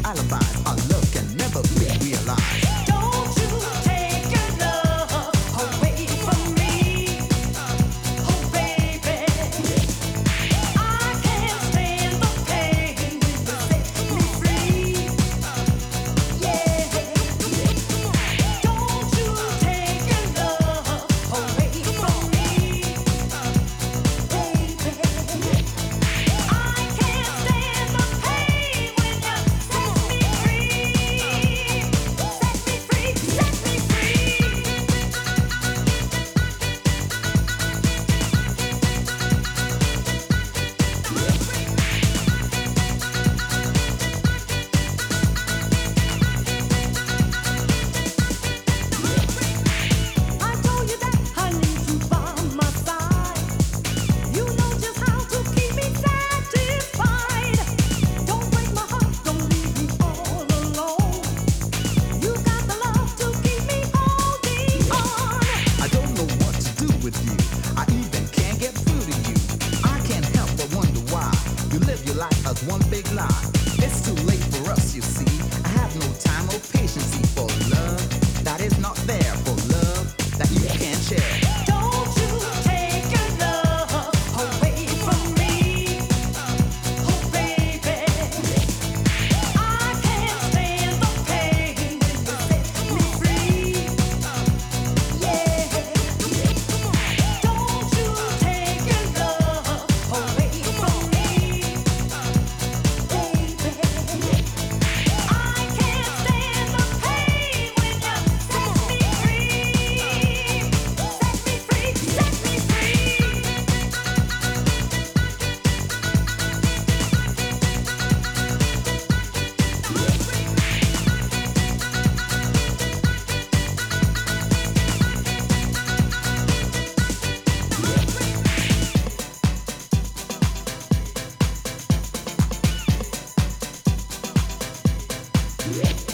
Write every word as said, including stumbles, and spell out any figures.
alibis. Our love can never be realized. Don't you take your love away from me, oh baby. I can't stand the pain when you set me free. Yeah. Don't you take your love away from me, baby. I can't stand the pain when you set me free. Set me free, set me free. I told you that I need you by my side. You know just how to keep me satisfied. Don't break my heart, don't leave me all alone. You got the love to keep me holding on. I don't know what to do with you. I even can't get through to you. I can't help but wonder why you live your life as one big lie. It's too late for us, you see. I have no time or patience for love that is not there, for love that you can't share. Don't you take your love away from me, oh baby. I can't stand the pain when you set me free. Yeah. Don't you take your love away from me, baby. I can't stand the pain when you set me free. Set me free, set me free. Yeah.